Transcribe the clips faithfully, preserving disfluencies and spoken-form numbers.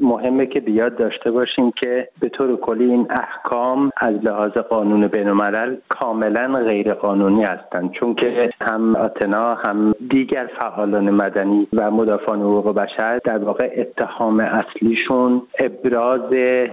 مهمه که بیاد داشته باشیم که به طور کلی این احکام از لحاظ قانون بین‌الملل کاملا غیر قانونی هستند، چون که هم آتنا هم دیگر فعالان مدنی و مدافعان حقوق بشر در واقع اتهام اصلیشون ابراز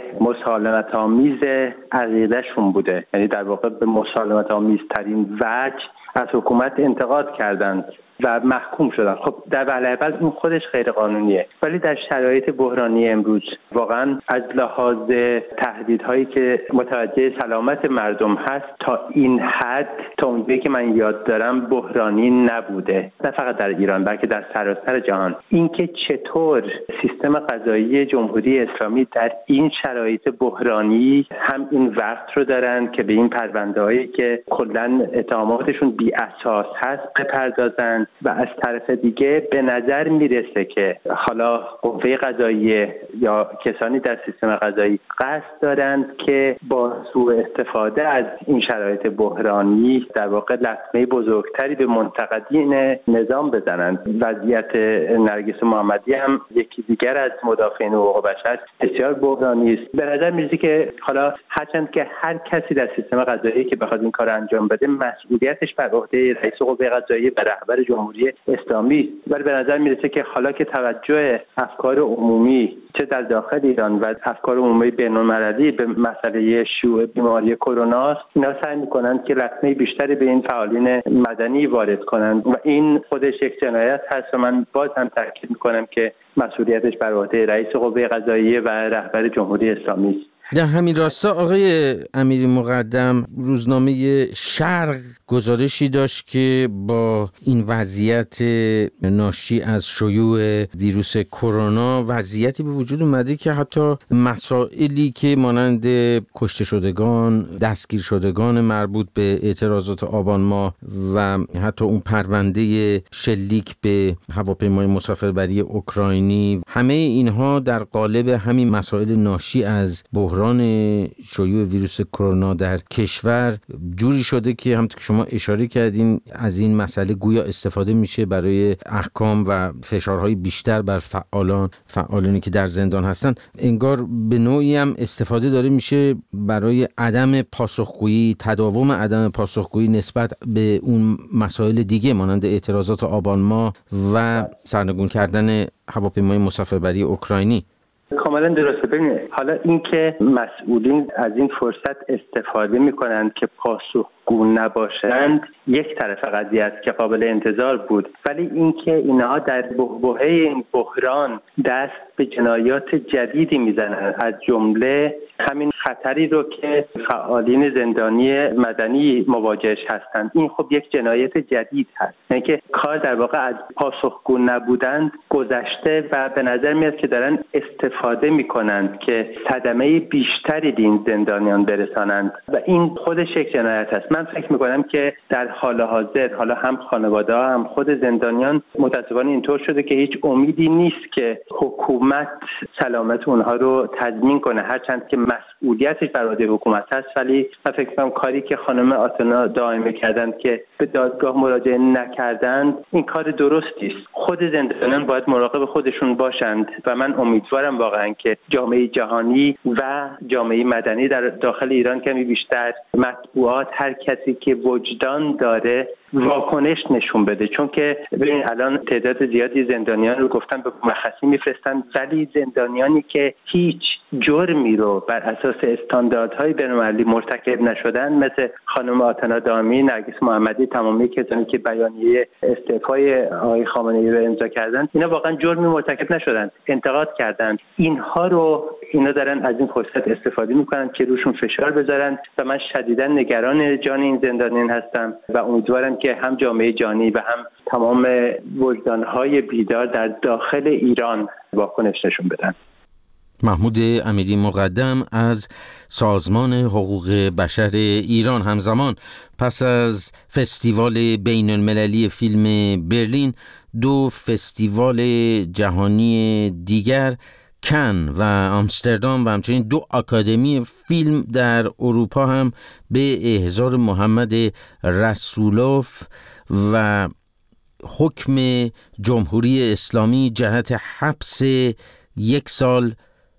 مسالمت آمیز عقیدهشون بوده، یعنی در واقع به مسالمت آمیز ترین وجه از حکومت انتقاد کردند و محکوم شدن. خب در وهله اول این خودش غیر قانونیه، ولی در شرایط بحرانی امروز واقعا از لحاظ تهدیدهایی که متوجه سلامت مردم هست تا این حد، تا اونجایی که من یاد دارم بحرانی نبوده، نه فقط در ایران بلکه در سراسر جهان. اینکه چطور سیستم قضایی جمهوری اسلامی در این شرایط بحرانی هم این وقت رو دارن که به این پرونده‌هایی که کلاً اتهاماتشون بی اساس هست بپردازن، و از طرف دیگه به نظر میرسه که حالا قوه قضاییه یا کسانی در سیستم قضایی قصد دارند که با سوء استفاده از این شرایط بحرانی در واقع لطمه بزرگتری به منتقدین نظام بزنند. وضعیت نرگس محمدی هم یکی دیگر از مدافعین حقوق بشر بسیار بحرانی است. به نظر میرسه که حالا هرچند که هر کسی در سیستم قضایی که بخواد این کار انجام بده مسئولیتش بر عهده رئیس قوه قضاییه و رهبر جمهوری اسلامی، ولی به نظر میرسه که حالا که توجه افکار عمومی چه در داخل ایران و افکار عمومی بین‌المللی به مسئله شیوع بیماری کرونا است، اینا سعی میکنند که لطمه بیشتری به این فعالین مدنی وارد کنند و این خودش یک جنایت هست و من باز هم تاکید میکنم که مسئولیتش بر عهده رئیس قوه قضاییه و رهبر جمهوری اسلامی است. در همین راستا آقای امیری مقدم، روزنامه شرق گزارشی داشت که با این وضعیت ناشی از شیوع ویروس کرونا وضعیتی به وجود اومده که حتی مسائلی که مانند کشته شدگان، دستگیر شدگان مربوط به اعتراضات آبان ماه و حتی اون پرونده شلیک به هواپیمای مسافربری اوکراینی، همه اینها در قالب همین مسائل ناشی از بحران شیوع ویروس کرونا در کشور جوری شده که همونطور که شما اشاره کردین از این مسئله گویا استفاده میشه برای احکام و فشارهای بیشتر بر فعالان فعالانی که در زندان هستن. انگار به نوعی هم استفاده داره میشه برای عدم پاسخگویی، تداوم عدم پاسخگویی نسبت به اون مسائل دیگه مانند اعتراضات آبان ماه و سرنگون کردن هواپیمای مسافربری اوکراینی. کاملا درسته. ببینید حالا اینکه مسئولین از این فرصت استفاده میکنند که پاسخگو نباشند یک طرف قضیه است که قابل انتظار بود، ولی اینکه اینها در بحبوحه این بحران دست به جنایات جدیدی میزنند، از جمله همین خطری رو که فعالین زندانی مدنی مواجهش هستند، این خب یک جنایت جدید هست، یعنی که کار در واقع از پاسخگو نبودند گذشته و به نظر میاد که دارن استفاده میکنند که صدمه بیشتری به این زندانیان برسانند و این خودش یک جنایت است. من فکر میکنم که در حال حاضر حالا هم خانواده ها هم خود زندانیان متاسفانه اینطور شده که هیچ امیدی نیست که حکومت سلامت اونها رو تضمین کنه، هرچند که مسئولیتش بر عهده حکومت هست، ولی من فکر میکنم کاری که خانم آتنا دائمه کردند که به دادگاه مراجعه نکردند این کار درستی است. خود زندانیان باید مراقب خودشون باشند و من امیدوارم واقعا که جامعه جهانی و جامعه مدنی در داخل ایران کمی بیشتر، مطبوعات، هر کسی که وجدان داره واکنش نشون بده، چون که ببین الان تعداد زیادی زندانیان رو گفتن به مرخصی میفرستن، ولی زندانیانی که هیچ جرمی رو بر اساس استانداردهای بین‌المللی مرتکب نشدن مثل خانم آتنا دائمی، نرگس محمدی، تمامی کسانی که بیانیه استعفای آقای خامنه‌ای رو امضا کردند، اینا واقعا جرمی مرتکب نشدن، انتقاد کردند. اینها رو اینا دارن از این فرصت استفاده میکنن که روشون فشار بذارن و من شدیداً نگران جان این زندانیان هستم و امیدوارم که هم جامعه جهانی و هم تمام وجدانهای بیدار در داخل ایران واکنش نشون بدن. محمود امیری مقدم از سازمان حقوق بشر ایران. همزمان پس از فستیوال بین المللی فیلم برلین، دو فستیوال جهانی دیگر، کن و آمستردام و همچنین دو آکادمی فیلم در اروپا هم به احضار محمد رسولوف و حکم جمهوری اسلامی جهت حبس یک سال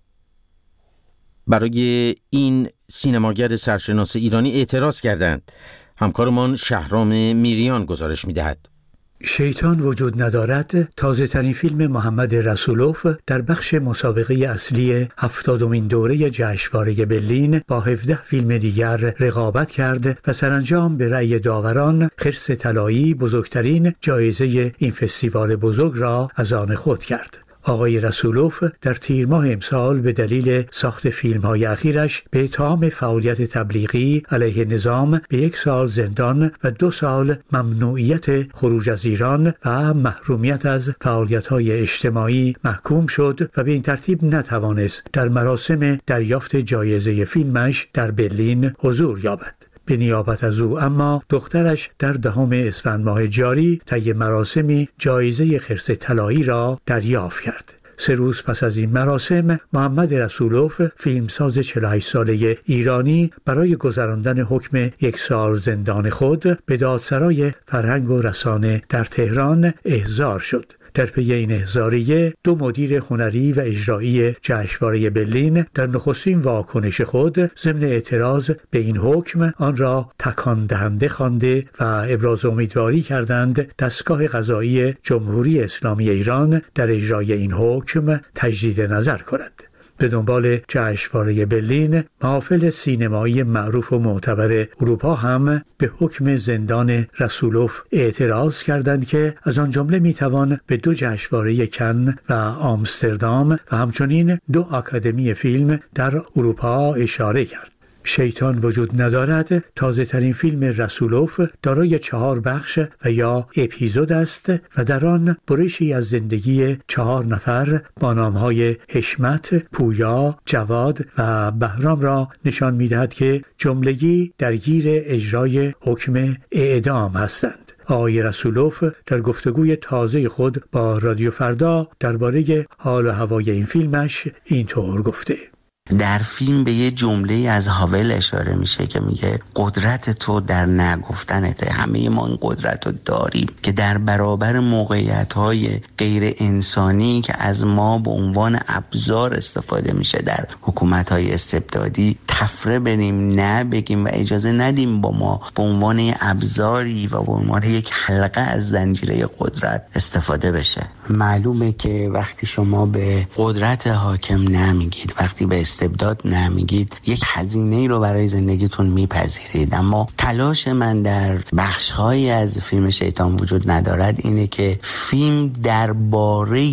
برای این سینماگر سرشناس ایرانی اعتراض کردند. همکارمان شهرام میریان گزارش می‌دهد. شیطان وجود ندارد تازه ترین فیلم محمد رسولوف در بخش مسابقه اصلی هفتادمین دوره جشنواره برلین با هفده فیلم دیگر رقابت کرد و سرانجام به رأی داوران خرس طلایی بزرگترین جایزه این فستیوال بزرگ را از آن خود کرد. آقای رسولوف در تیر ماه امسال به دلیل ساخت فیلم‌های اخیرش به اتهام فعالیت تبلیغی علیه نظام به یک سال زندان و دو سال ممنوعیت خروج از ایران و محرومیت از فعالیت‌های اجتماعی محکوم شد و به این ترتیب نتوانست در مراسم دریافت جایزه فیلمش در برلین حضور یابد. به نیابت از او اما دخترش در دهم اسفند ماه جاری طی مراسمی جایزه خرس طلایی را دریافت کرد. سه روز پس از این مراسم محمد رسولوف فیلمساز چهل و هشت ساله ایرانی برای گذراندن حکم یک سال زندان خود به دادسرای فرهنگ و رسانه در تهران احضار شد. در پی این احضاریه دو مدیر هنری و اجرایی جشنواره برلین در نخستین واکنش خود ضمن اعتراض به این حکم آن را تکان دهنده خوانده و ابراز امیدواری کردند دستگاه قضایی جمهوری اسلامی ایران در اجرای این حکم تجدید نظر کند. به دنبال جشنواره برلین محافل سینمایی معروف و معتبر اروپا هم به حکم زندان رسولوف اعتراض کردند که از آن جمله میتوان به دو جشنواره کن و آمستردام و همچنین دو آکادمی فیلم در اروپا اشاره کرد. شیطان وجود ندارد تازه ترین فیلم رسولوف دارای چهار بخش و یا اپیزود است و در آن برشی از زندگی چهار نفر با نامهای حشمت، پویا، جواد و بهرام را نشان می‌دهد که جملگی درگیر اجرای حکم اعدام هستند. آقای رسولوف در گفتگوی تازه خود با رادیو فردا درباره حال و هوای این فیلمش اینطور گفته: در فیلم به یه جمله از هاول اشاره میشه که میگه قدرت تو در نگفتنته. همه ما این قدرت رو داریم که در برابر موقعیت‌های غیر انسانی که از ما به عنوان ابزار استفاده میشه در حکومت‌های استبدادی تفره بریم، نه بگیم و اجازه ندیم با ما به عنوان ابزاری و به عنوان یک حلقه از زنجیره قدرت استفاده بشه. معلومه که وقتی شما به قدرت حاکم نمیگید، وقتی به استبداد نمیگید، یک هزینه‌ای رو برای زندگیتون میپذیرید. اما تلاش من در بخش‌هایی از فیلم شیطان وجود ندارد اینه که فیلم درباره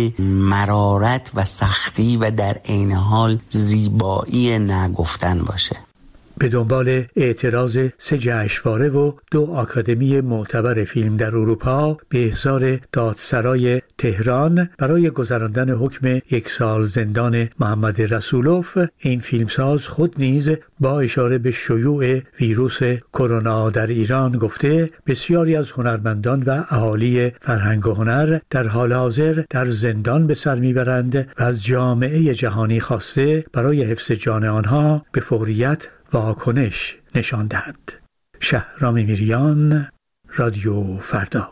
مرارت و سختی و در عین حال زیبایی نگفتن باشه. به دنبال اعتراض سه جشنواره و دو آکادمی معتبر فیلم در اروپا به احضار دادسرای تهران برای گذراندن حکم یک سال زندان محمد رسولوف، این فیلمساز خود نیز با اشاره به شیوع ویروس کرونا در ایران گفته بسیاری از هنرمندان و اهالی فرهنگ و هنر در حال حاضر در زندان به سر میبرند و از جامعه جهانی خواسته برای حفظ جان آنها به فوریت واکنش نشان دهد. شهرام میریان، رادیو فردا.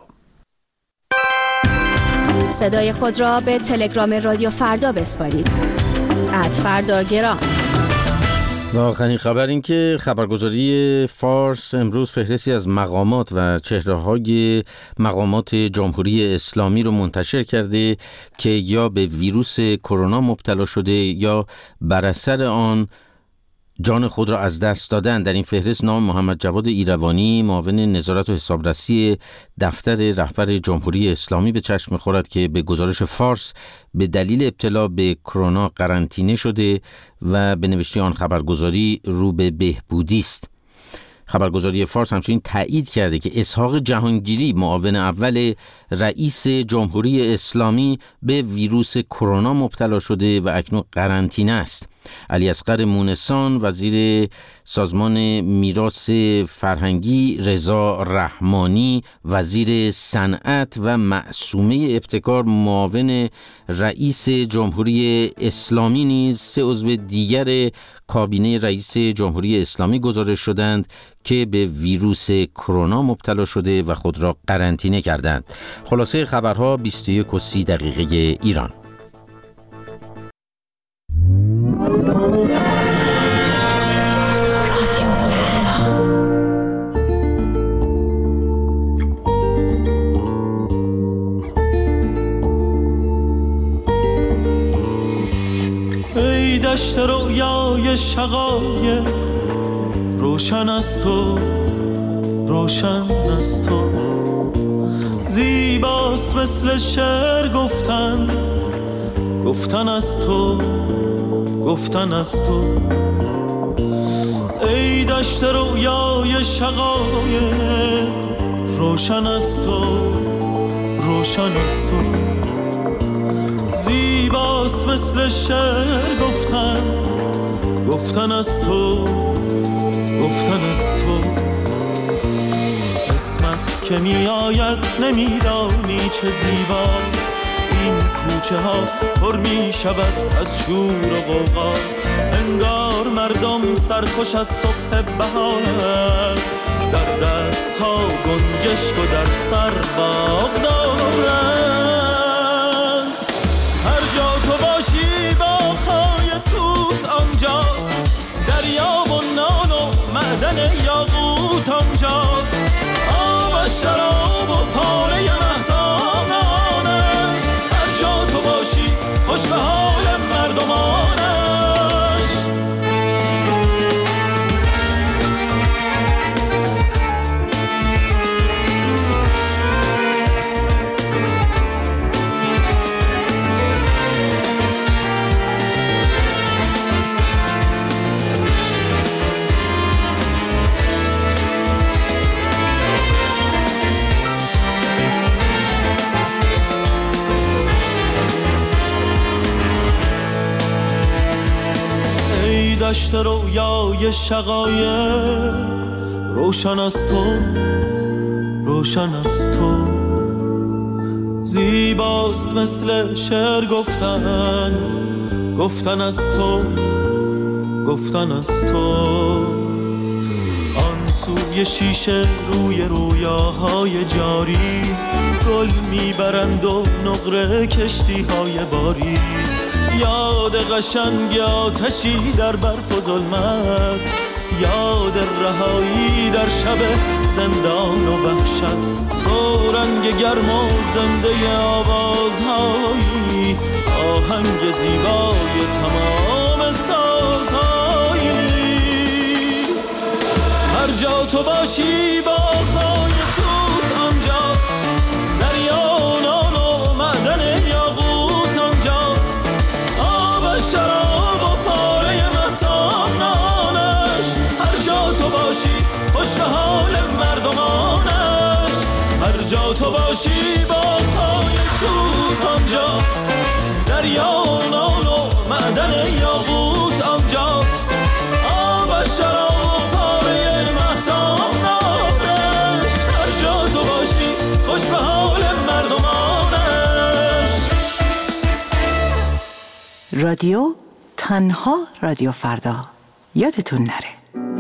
صدای خود را به تلگرام رادیو فردا بسپارید. ات فردا گرام. و آخرین خبر این که خبرگزاری فارس امروز فهرستی از مقامات و چهره‌های مقامات جمهوری اسلامی رو منتشر کرده که یا به ویروس کرونا مبتلا شده یا بر اثر آن جان خود را از دست دادن. در این فهرست نام محمد جواد ایروانی، معاون نظارت و حسابرسی دفتر رهبر جمهوری اسلامی به چشم می‌خورد که به گزارش فارس به دلیل ابتلا به کرونا قرنطینه شده و به نوشته آن خبرگزاری رو به بهبودی است. خبرگزاری فارس همچنین تایید کرده که اسحاق جهانگیری، معاون اول رئیس جمهوری اسلامی، به ویروس کرونا مبتلا شده و اکنون قرنطینه است. علی اصغر مونسان، وزیر سازمان میراث فرهنگی، رضا رحمانی، وزیر صنعت و معصومه ابتکار، معاون رئیس جمهوری اسلامی نیز سه عضو دیگر کابینه رئیس جمهوری اسلامی گزارش شدند که به ویروس کرونا مبتلا شده و خود را قرنطینه کردند. خلاصه خبرها بیست و یک و سی دقیقه ایران. ای دشت رویای شقایق روشن از تو، روشن از تو. زیباست مثل شعر گفتن، گفتن از تو، گفتن از تو. ای دشت رویای شقایق روشن از تو، روشن از تو. زیباست مثل شعر گفتن، گفتن از تو، گفتن از تو. قسمت که می آید نمیدانی چه زیبا، این کوچه ها پر می شود از شور و غوغا. انگار مردم سرخوش از صبح بهارند، در دست ها گنجشک و در سر باغ دارند. هر جا تو باشی باغ‌های توت آنجاست، دریا و نان و معدن یاقوت آنجاست. آب و شراب و پاره مهتانانش، هر جا تو باشی خوش به حال مردمانش. دشت رویای شقایق روشن از تو، روشن از تو. زیباست مثل شعر گفتن، گفتن از تو، گفتن از تو. آن سوی شیشه روی رویاهای جاری، گل میبرند و نقره کشتی های باری. یاد قشنگ آتشی در برف و ظلمت، یاد رهایی در شب زندان و وحشت. تو رنگ گرم و زنده آوازهایی، آهنگ زیبای تمام سازهایی. هر جا تو باشی باغ‌های توت آنجاست، دریا و نان و معدن یاقوت آنجاست. شراب و پاره مهتانانش، هر جا تو باشی خوش به حال مردمانش. هر جا تو باشی باغ‌های توت آنجاست، دریا و نان و معدن یاقوت آنجاست. آب و شراب و پاره مهتانانش، هر جا تو باشی خوش به حال مردمانش. رادیو تنها رادیو فردا، یادتون نره.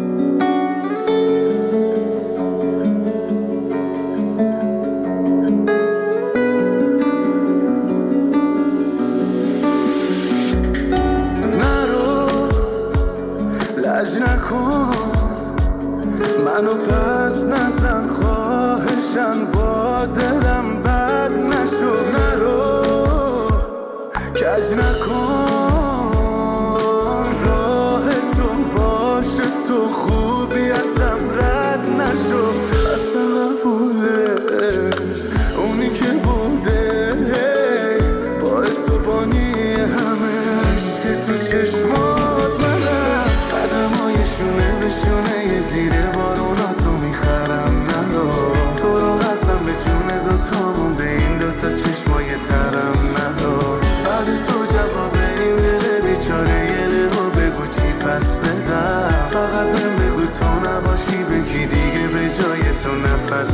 نرو لج نکن منو پس نزن، خواهشن با دلم بد نشو. نرو کج نکن راه تو باشه، تو خوبی ازم رد نشو. اصلا قبوله اونی که بوده باعث و بانی همه عشق تو چشمات منم. قدمایشونه به شونه زیر بارونا تو میخرم. نرو تو رو قسم به جون دوتامون به این دوتا چشمای ترم. نرو بعد تو جواب این دل بیچاره یه لبا بگو چی پس بدم. فقط بهم بگو تو نباشی بگی دیگه به جای تو نفس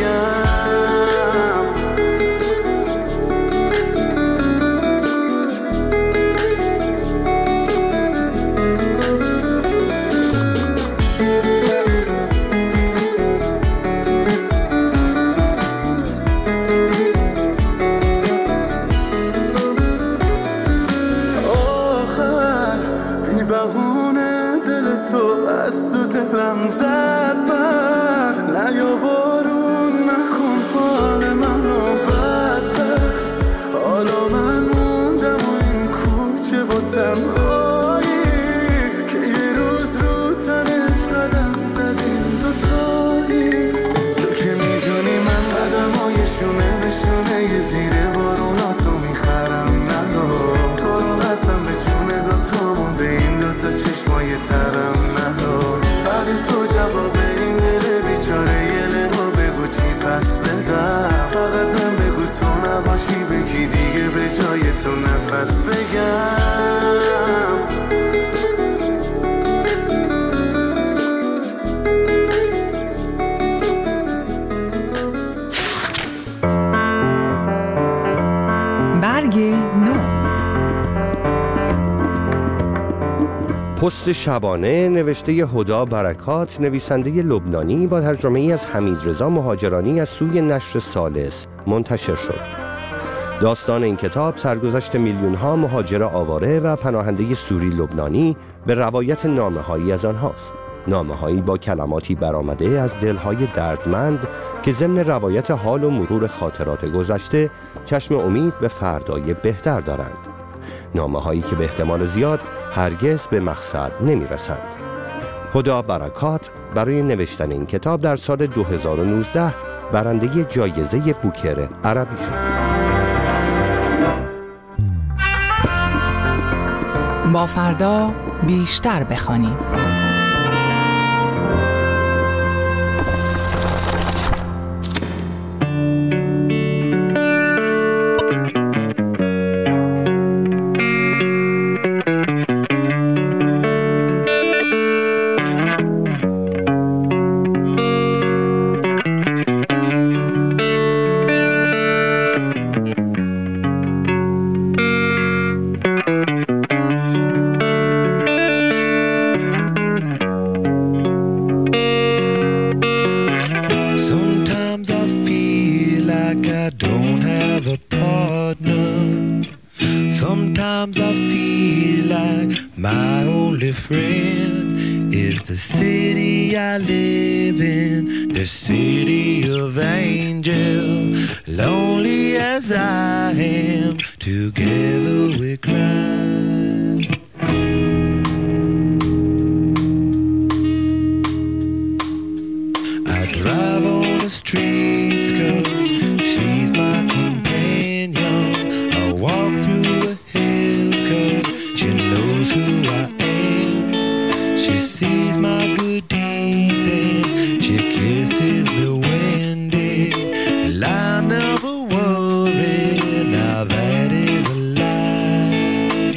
بگم. دلم زد بر نیا بارون نکن حال منو بدتر. حالا من موندم و این کوچه با تنهایی. پست شبانه نوشته هدا برکات، نویسنده لبنانی، با ترجمه ای از حمیدرضا مهاجرانی از سوی نشر ثالث منتشر شد. داستان این کتاب سرگذشت میلیون‌ها مهاجر آواره و پناهنده سوری لبنانی به روایت نامه‌هایی از آنهاست. نامه‌هایی با کلماتی برآمده از دل‌های دردمند که ضمن روایت حال و مرور خاطرات گذشته چشم امید به فردای بهتر دارند. نامه‌هایی که به احتمال زیاد هرگز به مقصد نمی‌رسند. هدا برکات برای نوشتن این کتاب در سال دو هزار و نوزده برنده جایزه بوکر عربی شد. با فردا بیشتر بخوانیم. Sometimes I feel like my only friend is the city I live in, the city of angels. Lonely as I am, together we cry. I drive on the streets 'cause she's my companion. I walk through the hills 'cause she knows who I am. She sees my good deeds and she kisses me when day. And I never worry, now that is a lie.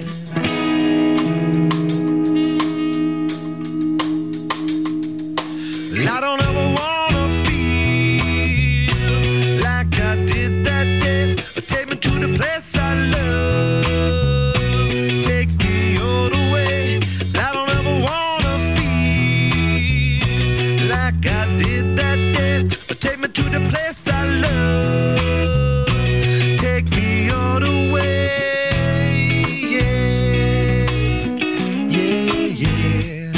I don't ever wanna feel like I did that day. Take me to the place I love. Take me all the way. I don't ever wanna feel like I did that day. Take me to the place I love. Take me all the way. Yeah, yeah, yeah.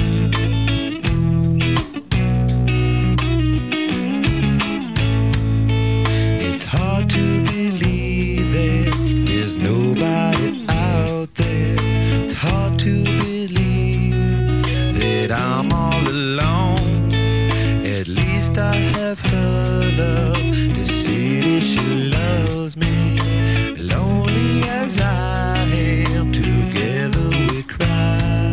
It's hard to believe that there's nobody out there. It's hard to believe that I'm all alone. At least I have her love. The city, she loves me. Lonely as I am, together we cry.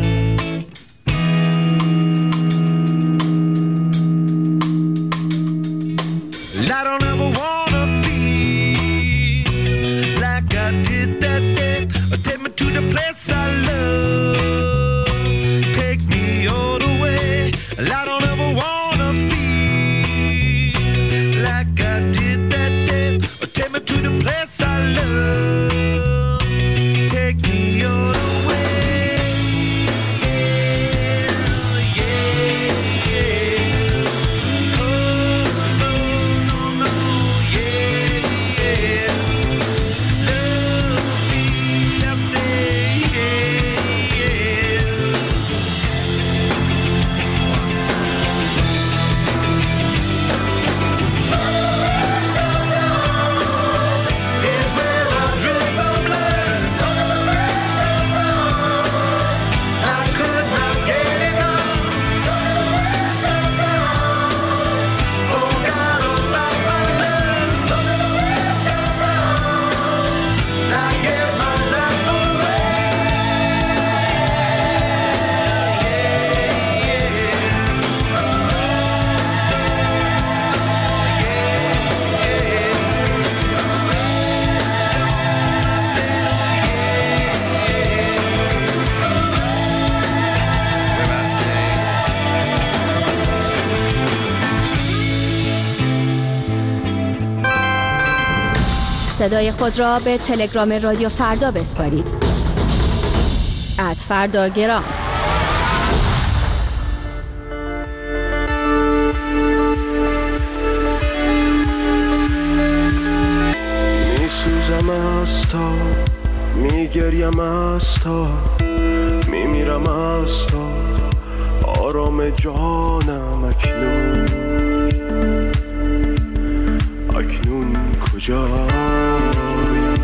I don't ever wanna feel like I did that day. Take me to the place I love. Take me all the way. I don't ever wanna feel like I did that day. Take me to the place I love. Take me all the way. Yeah, yeah, yeah. Oh, no, no, no, yeah, yeah. Love me, I say, yeah, yeah. One time. It's where I drew some blood. I could not get enough. Forgot about my love. I gave my life away. Where I stay. صدای خود را به تلگرام رادیو فردا بسپارید. ات فردا گرام. میگریم از تا میمیرم از تا آرام جانم اکنون اکنون کجایی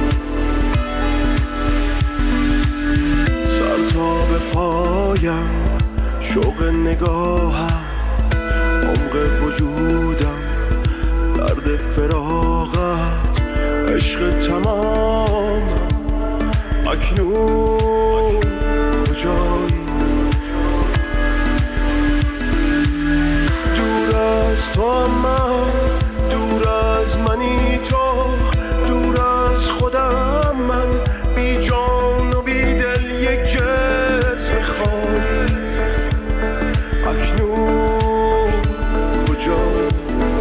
سر تا به پایم شوق نگاهت عمق وجودم درد فراغت عشق تمام اکنون کجایی دور از تو هم من دور از منی تو دور از خودم من بی جان و بی دل یک جسم خالی اکنون کجایی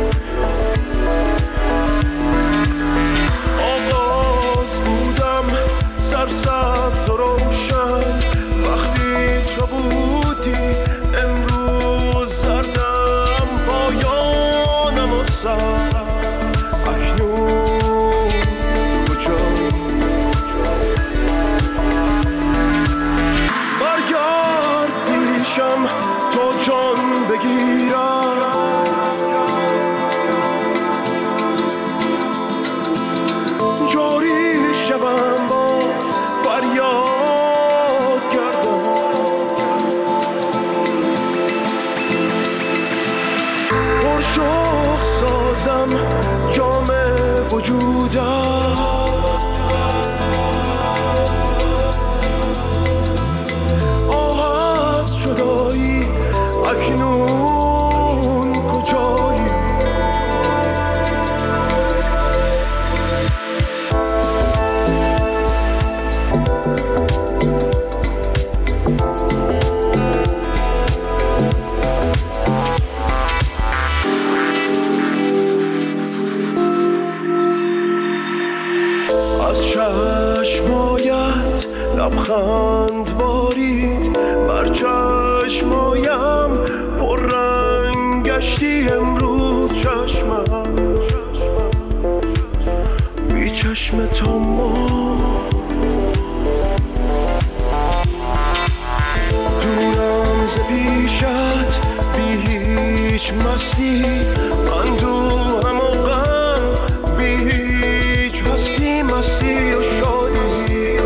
آغاز بودم سرسبز و روشن وقتی تو بودی امروز زردم پایانم و سر اکنون کجایی برگرد پیشم تو جان بگیرم جاری شوم باز فریاد گردم پرشوق سازم جام وجودم آه از جدایی اکنون کجایی از چشمایت لبخند بارید بر چشمایم پر رنگ گشتی امروز چشمم بی چشم تو مرد دورم ز پیشت بی هیچ مستی اندوهم و غم بی هیچ هستی مستی و شادی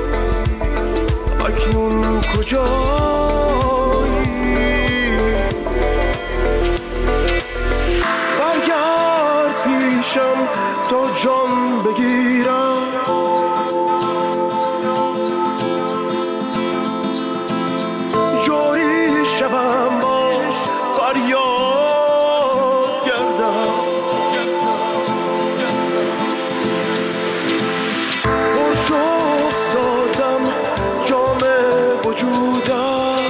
اکنون کجایی برگرد پیشم تا جان بگیرم جایی شوم باز فریاد گردم پرشوق سازم جام وجودم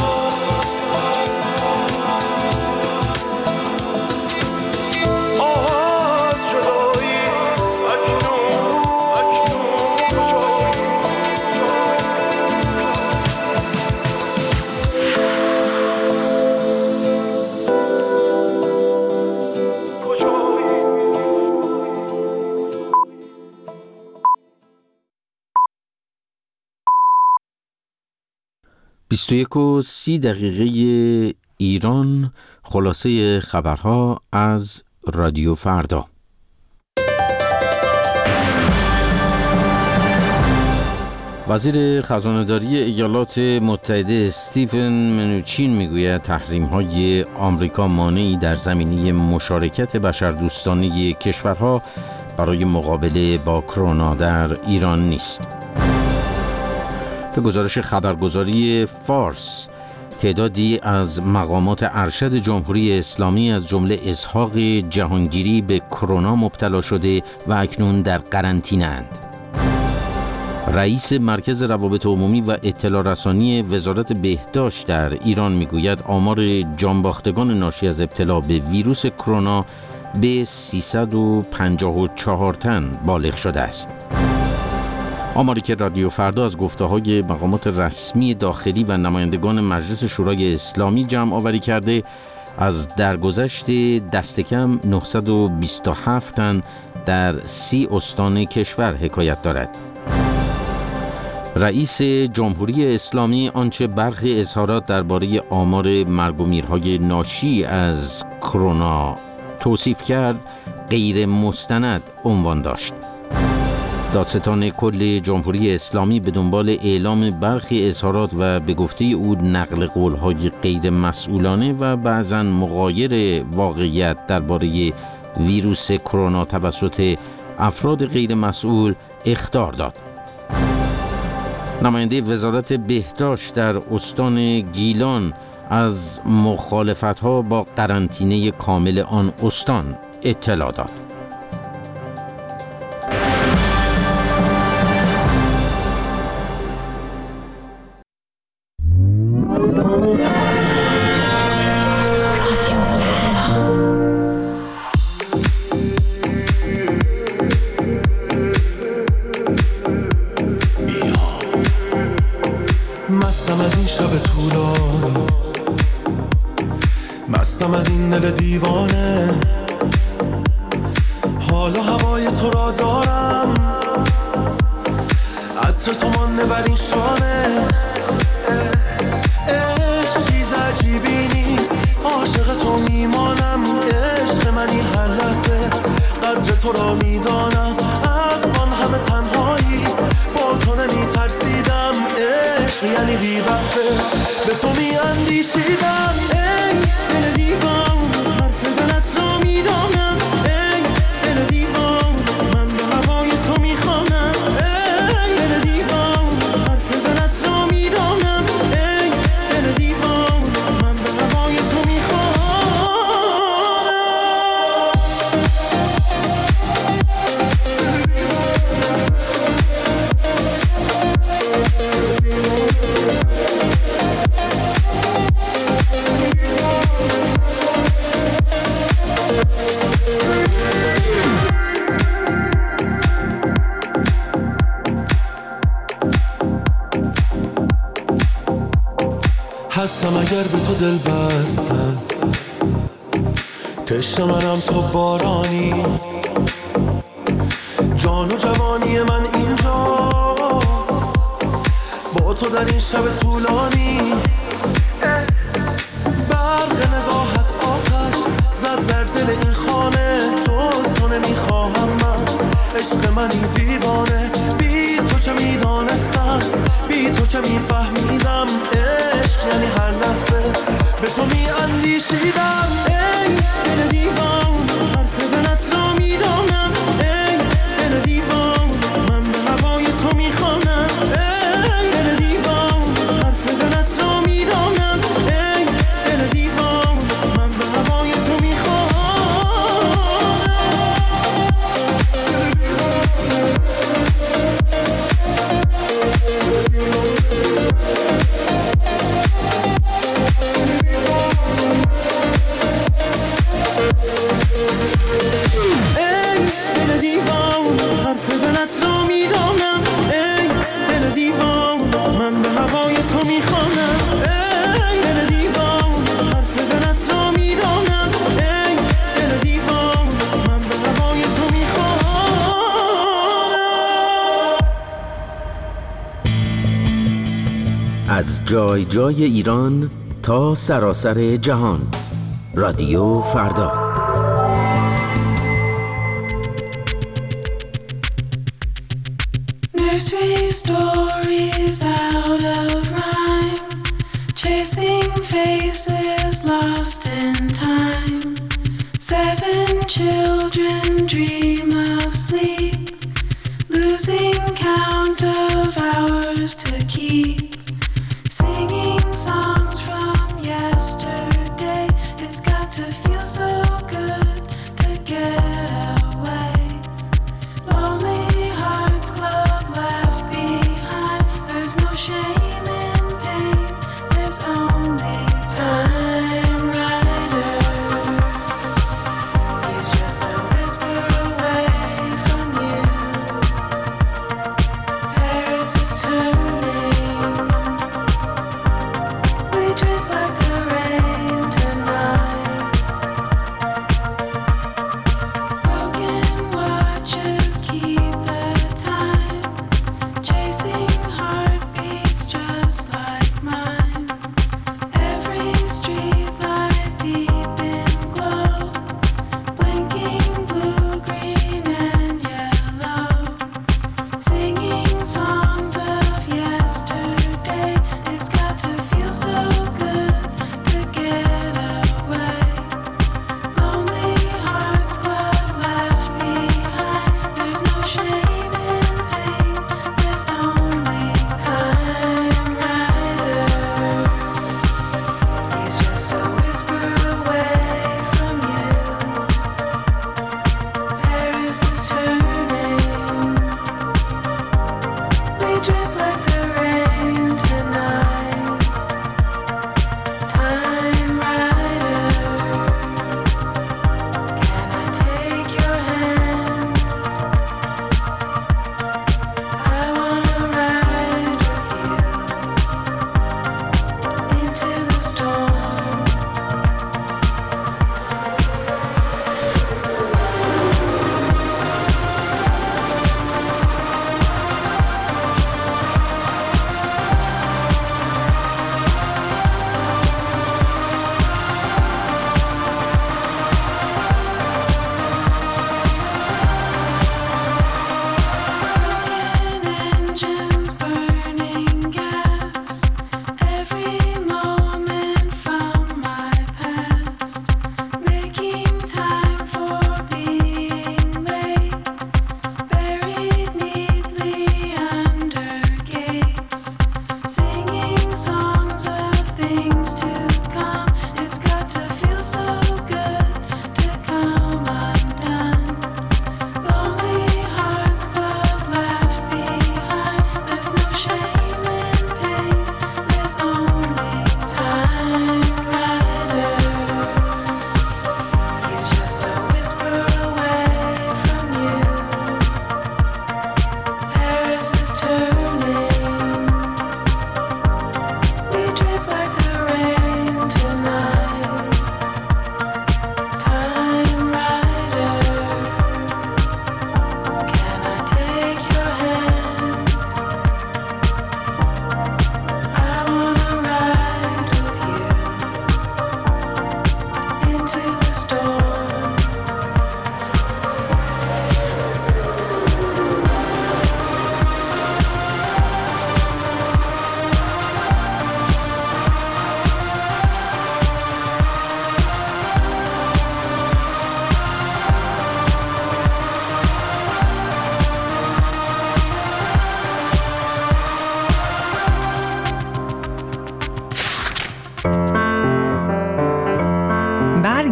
آه از جدایی اکنون اکنون کجایی بیست و یک و سی دقیقه ایران، خلاصه خبرها از رادیو فردا. وزیر خزانه‌داری ایالات متحده استیون منوچین میگوید تحریم‌های آمریکا مانعی در زمینه مشارکت بشردوستانه کشورها برای مقابله با کرونا در ایران نیست. به گزارش خبرگزاری فارس، تعدادی از مقامات ارشد جمهوری اسلامی از جمله اسحاق جهانگیری به کرونا مبتلا شده و اکنون در قرنطینه‌اند. رئیس مرکز روابط عمومی و اطلاع رسانی وزارت بهداشت در ایران میگوید آمار جانباختگان ناشی از ابتلا به ویروس کرونا به سیصد و پنجاه و چهار تن بالغ شده است. آماری که رادیو فردا از گفته‌های مقامات رسمی داخلی و نمایندگان مجلس شورای اسلامی جمع آوری کرده، از درگذشت دست کم نهصد و بیست و هفت تن در سی استان کشور حکایت دارد. رئیس جمهوری اسلامی آنچه برخی اظهارات درباره آمار مرگ و میرهای ناشی از کرونا توصیف کرد غیر مستند عنوان داشت. دادستان کل جمهوری اسلامی به دنبال اعلام برخی اظهارات و به گفته او نقل قول‌های غیر مسئولانه و بعضاً مغایر واقعیت درباره ویروس کرونا توسط افراد غیر مسئول اخطار داد. نماینده وزارت بهداشت در استان گیلان از مخالفت‌ها با قرنطینه کامل آن استان اطلاع داد. مستم از این شب طولانی، مستم از این دل دیوانه، حالا هوای تو را دارم، عطر تو مانده بر این شانه. عشق چیز عجیبی نیست، عاشق تو میمانم، عشق منی هر لحظه، قدر تو را میدانم، از آن همه تنهایی با تو نمی ترسیدم. عشق یعنی بی وقفه به تو می اندیشیدم. ای دل دیوان حرف دلت را میدانم، ای دل دیوان من به هوای تو میخوانم، ای دل دیوان حرف دلت را میدانم، ای دل دیوان من به هوای تو میخوانم. هستم اگر به تو دل بستم، تشنه منم تو بارانی، جان و جوانی من اینجاست با تو در این شب طولانی. برق نگاهت آتش زد در دل این خانه، جز تو نمیخواهم من، عشق منی دیوانه، بی تو چه میدانستم، بی تو چه میفهمیدم. عشق یعنی هر لحظه به تو میاندیشیدم. ای دل دیوان حرف دلت را میدانم، ای دل دیوان من به هوای تو میخوانم، ای دل دیوان حرف دلت را میدانم، ای دل دیوان من به هوای تو میخوانم. از جای جای ایران تا سراسر جهان، رادیو فردا. Nursery stories out of rhyme, chasing faces lost in time. Seven children dream of sleep, losing count of hours to keep. Singing songs from yesterday, it's got to feel so good to get away. Lonely Hearts Club left behind, there's no shame in pain, there's only time. Rider, he's just a whisper away from you.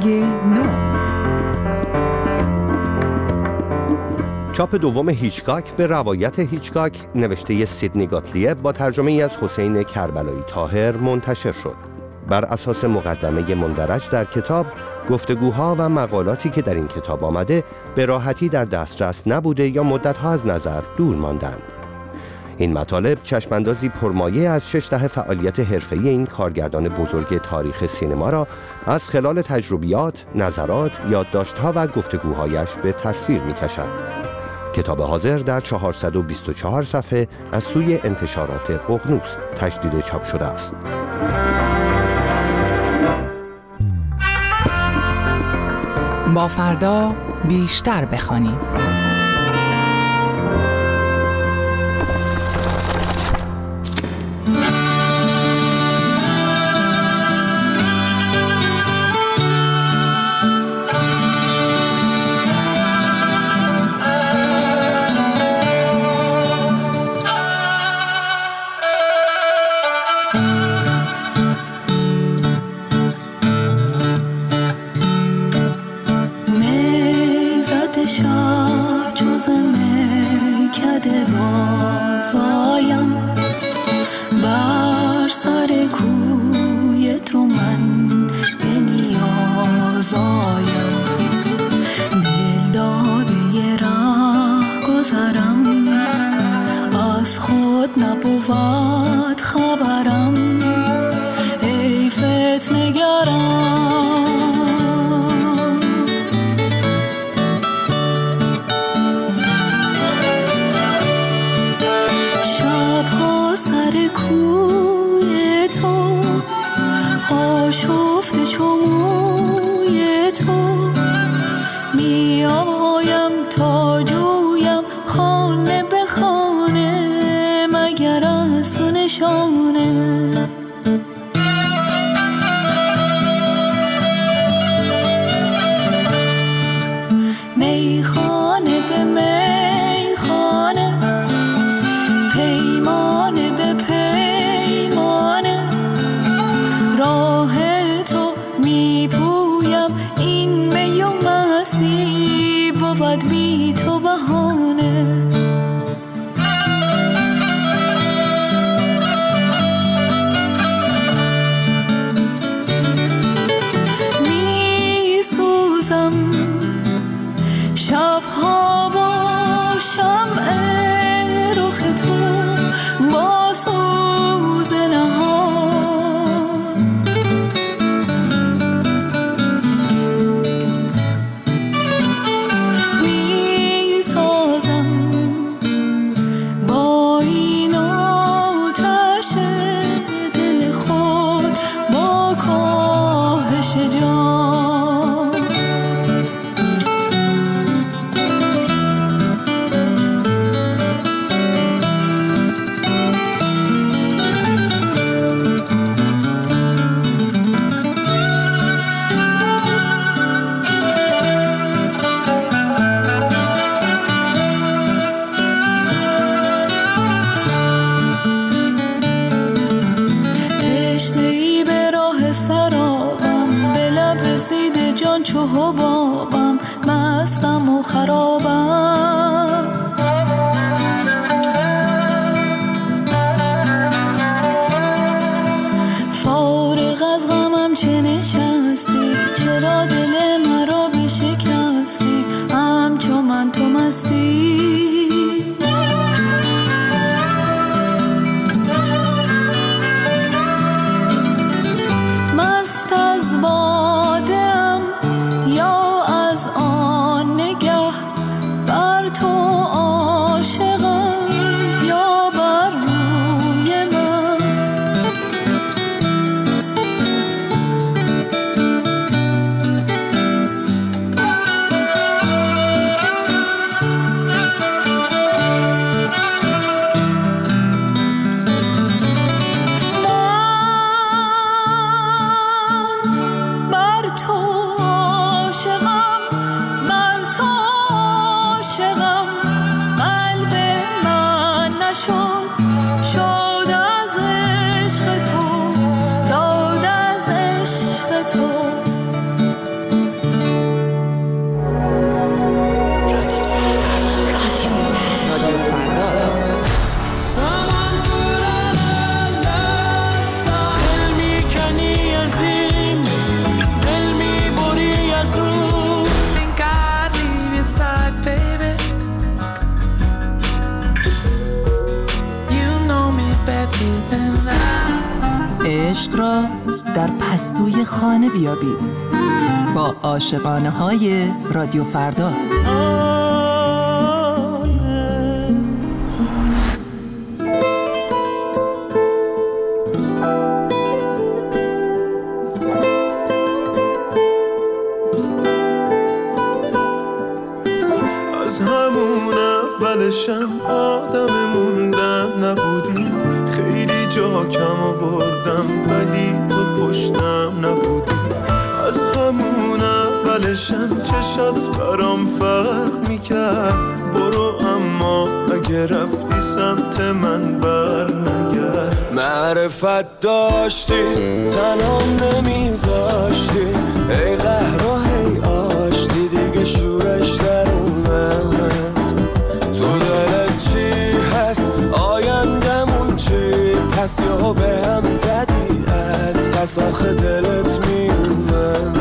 نو. چاپ دوم هیچکاک به روایت هیچکاک نوشته سیدنی گاتلیب با ترجمه از حسین کربلایی طاهر منتشر شد. بر اساس مقدمه مندرج در کتاب، گفتگوها و مقالاتی که در این کتاب آمده به راحتی در دسترس نبوده یا مدتها از نظر دور ماندند. این مطالب چشماندازی پرمایه از شش دهه فعالیت حرفه‌ای این کارگردان بزرگ تاریخ سینما را از خلال تجربیات، نظرات، یادداشت‌ها و گفتگوهایش به تصویر می‌کشد. کتاب حاضر در چهارصد و بیست و چهار صفحه از سوی انتشارات ققنوس تجدید چاپ شده است. با فردا بیشتر بخوانیم. شب جز میکده بازایم، بر سر کوی تو من به نیازایم، دل داده یه راه گذرم، از خود نبود خبرم، ای فتنه‌گرم. کوی تو آشفته چموی تو، می آیم تا جویم خانه به خانه، مگر از تو نشانه. میخانه به میخانه، پیمانه به پیمانه، راه تو میپویم، این می و مستی بود بی تو بهانه. میسوزم شبها با شمع رخ تو، با سوز نهان، می سازم با این آتش دل خود، با کاهش جان. تشنه‌ای به راه سرابم، به لب رسیده جان چو حبابم، مستم و خرابم. فارغ از غمم چه نشستی، چرا دل مرا بشکستی، همچو من تو مستی. مست از بادم یا از آن نگه، بر تو عاشقم یا بر روی من. عشق را در پستوی خانه بیابید با عاشقانه های رادیو فردا. از همون اولشم آدم موندن نبودی، خیلی جا کم آوردم ولی تو پشتم نبودی. از همون اولشم چشات برام فرق میکرد، برو اما اگه رفتی سمت من بر نگرد. معرفت داشتی تنام نمیذاشتی، ای قهر و هی آشتی دیگه شورش در اومد. تو دلت چی هست آیندمون چی پس یهو به هم زدی از پس آخه دلت میومد.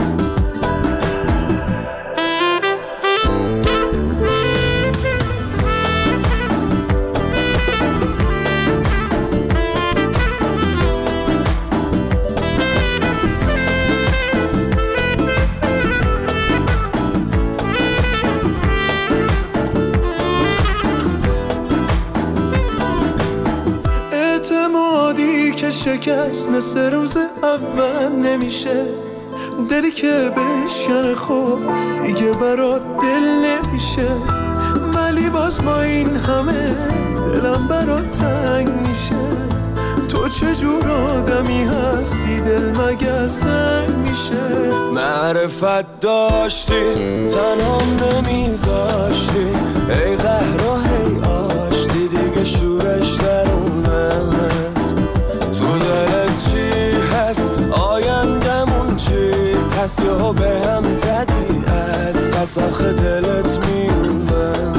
شکست مثل روز اول نمیشه، دلی که بشکنه خب دیگه برات دل نمیشه. ولی باز با این همه دلم برات تنگ میشه. تو چجور آدمی هستی دل مگه سنگ میشه. معرفت داشتی تنام نمیذاشتی، ای قهر و هی آشتی دیگه شورش در اومد. تو دلت چی هست آیندمون چی پس یهو به هم زدی از پس آخه دلت میومد.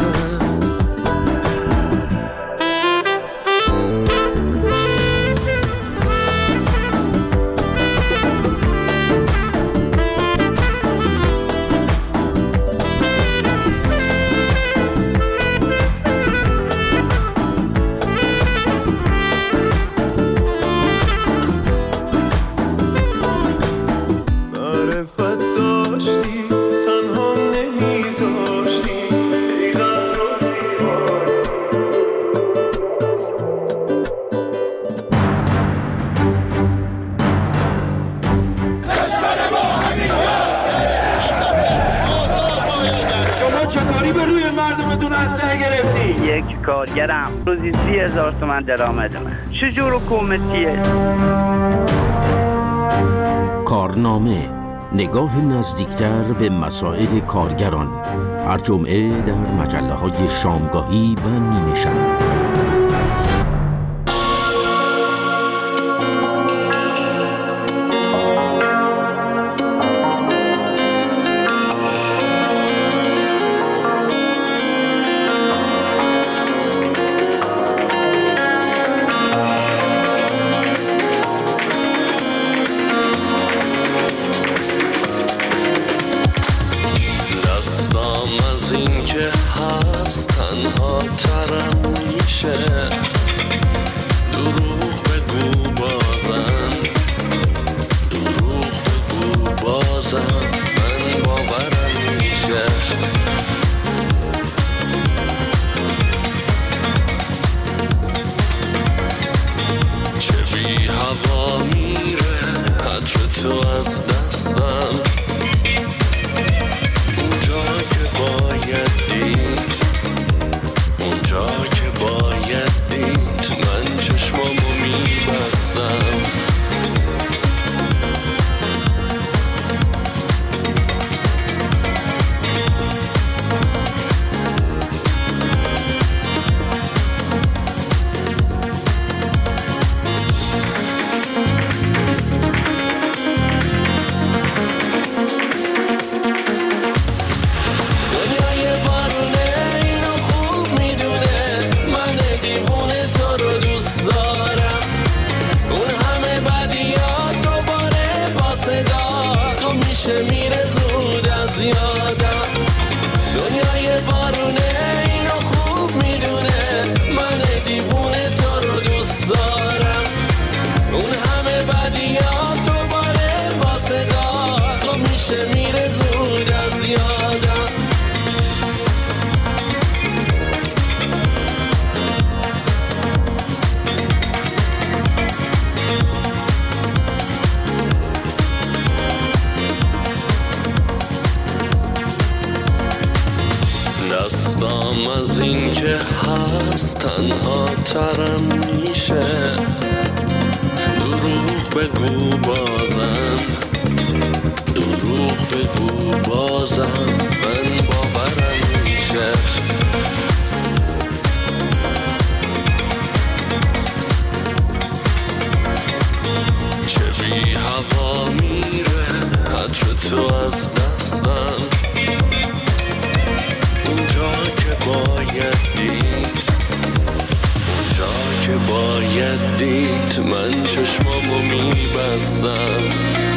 کارگرم روزی سی هزار تومن درآمدمه. چجور حکومتیه؟ کارنامه، نگاه نزدیکتر به مسائل کارگران، هر جمعه در مجله های شامگاهی و نیمه شب. اون همه بدیات دوباره با صدات تو میشه میره زود از یادم. دستم از این که هست تنها ترم میشه، دروغ بگو بازم، دروغ بگو بازم، من باورم میشه. چه بی هوا میره عطر تو از دستم، اونجا که باید دید، اونجا که باید دید من چشمامو میبستم.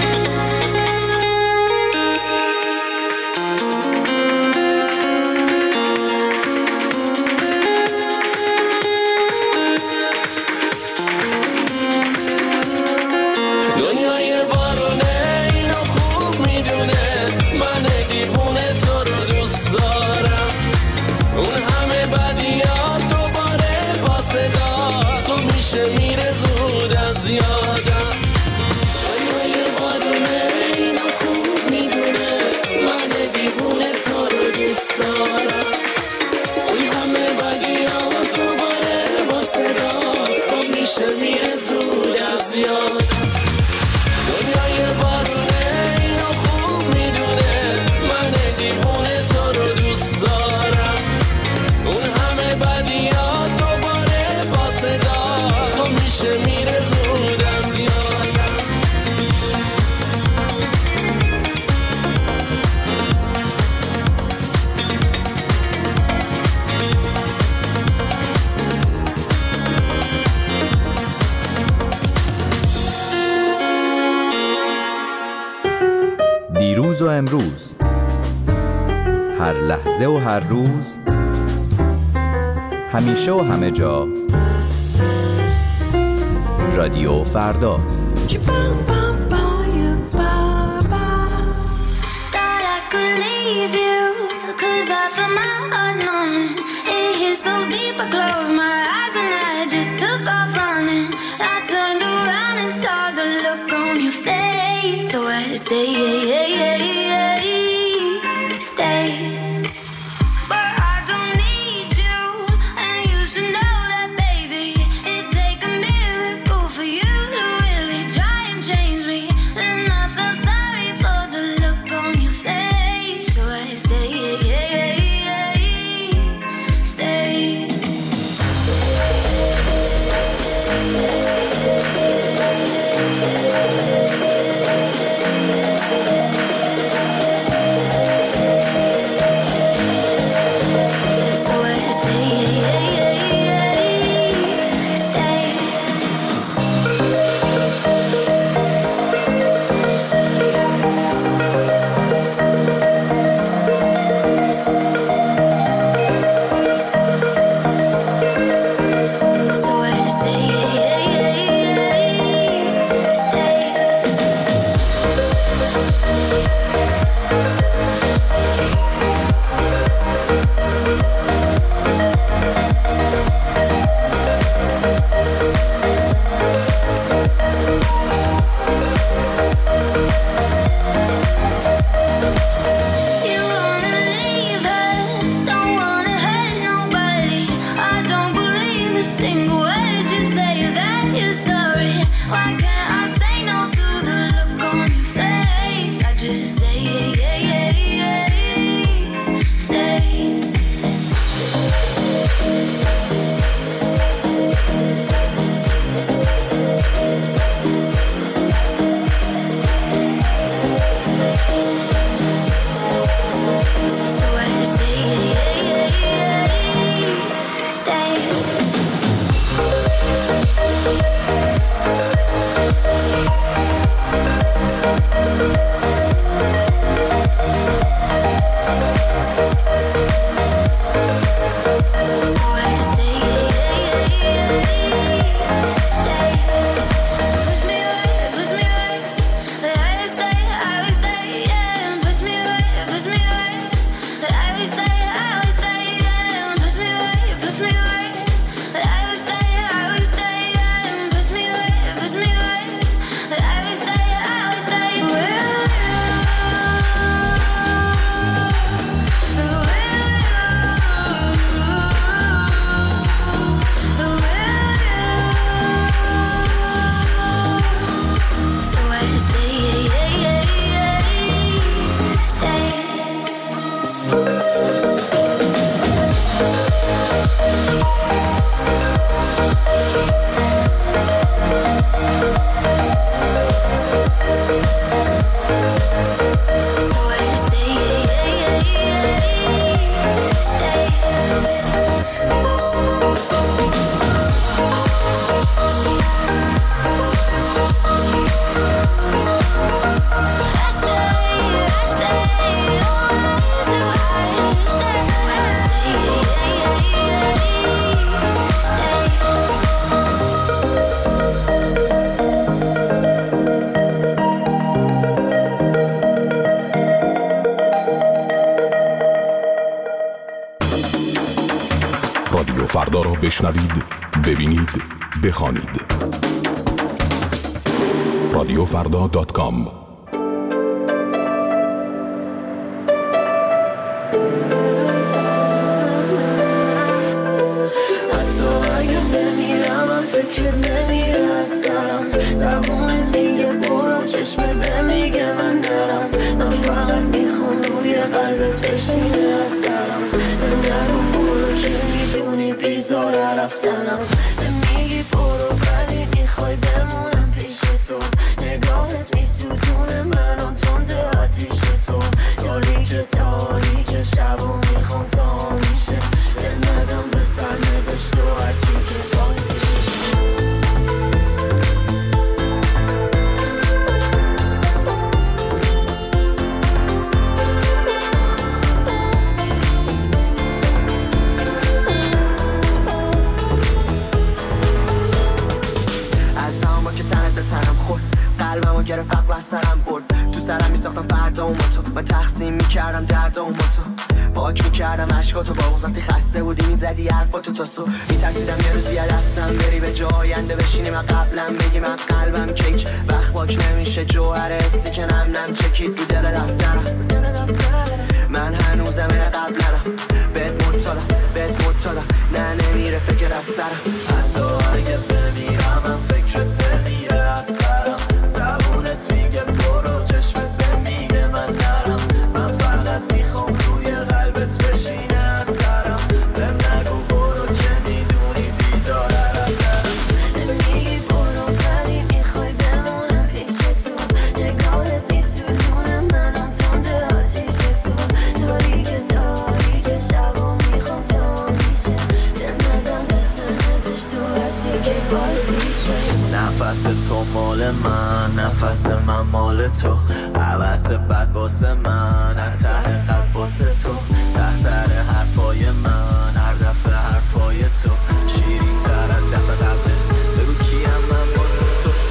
دنیای بارونه اینو خوب میدونه، من دیوونه تو رو دوست دارم. اون همه بدیات دوباره با صدات تو میشه میره زود از یادم. دنیای بارونه اینو خوب میدونه، من دیوونه تو رو دوست دارم. اون همه بدیات دوباره با صدات تو میشه میره زود از یادم. دنیای بارونه اینو خوب میدونه، من دیوونه تو رو دوست دارم. اون همه بدیات دوباره با صدات تو میشه میره زود از یادم. دیروز و امروز، هر لحظه و هر روز، همیشه و همه جا، رادیو فردا. Single word you say that you're sorry. Why can't I say no بشنوید، ببینید، بخوانید. رادیو فردا دات کام. حتی اگه بمیرم من فکرت نمیره از سرم، زبونت میگه برو، چشمت نمیگه من نرم. من فقط میخوام روی قلبت بشینه از سرم. نگو برو که میدونی بیزاره رفتنم. میگی برو ولی میخوای بمونم پیش تو. نگاهت میسوزونه منو تنده آتیش تو. تاریک تاریک شب و میخوام تا میشه دل ندم به سرنوشت و هرچی که باز قلبمو گرفت فقط از سرم برد. تو سرم میساختم فردا و تو. من تقسیم میکردم درد و تو. پاک میکردم عشقاتو با وقتی خسته بودی میزدی حرفاتو تا صبح. میترسیدم یه روزی از دستم بری به جای آینده بشینی من قبلم بگی من قلبم کیک وقت پاک نمیشه جوهر حسی که نم نم چکید رو دل دفترم. من هنوزم اینه قبلم بهت متادم بهت متادم نه نمیره فکر از سرم. حتی اگه بمیرم من فکرت نمیره از سرم. زبونت میگه برو چشمت میگه من نرم. من فقط میخوام روی قلبت بشینه از سرم. بهم نگو برو که میدونی بیزاره رفتنم. میگی برو ولی میخوای بمونم پیش تو. نگاهت میسوزونه منو تنده آتیش تو. تاریک تاریک شب و میخوام تا میشه دل ندم به سرنوشت و هرچی که بازیشه. نفس تو مال من نفس من مال تو. عوض بد باسه من ته قد باسه تو. تختر حرفای من هر دفعه حرفای تو. شیرین تر از دفعه قبله بگو کیم من باسه تو.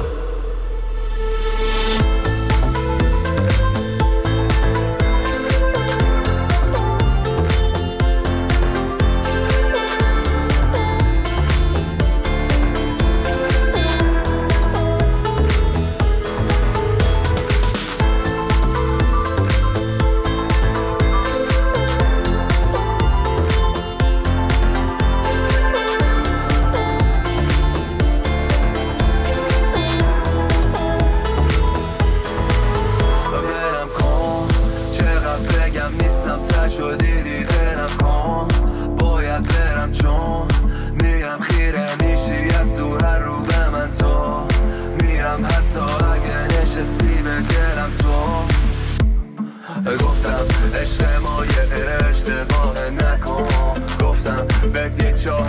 گفتم اشتباه اشتباه نکن. گفتم بد یه چاه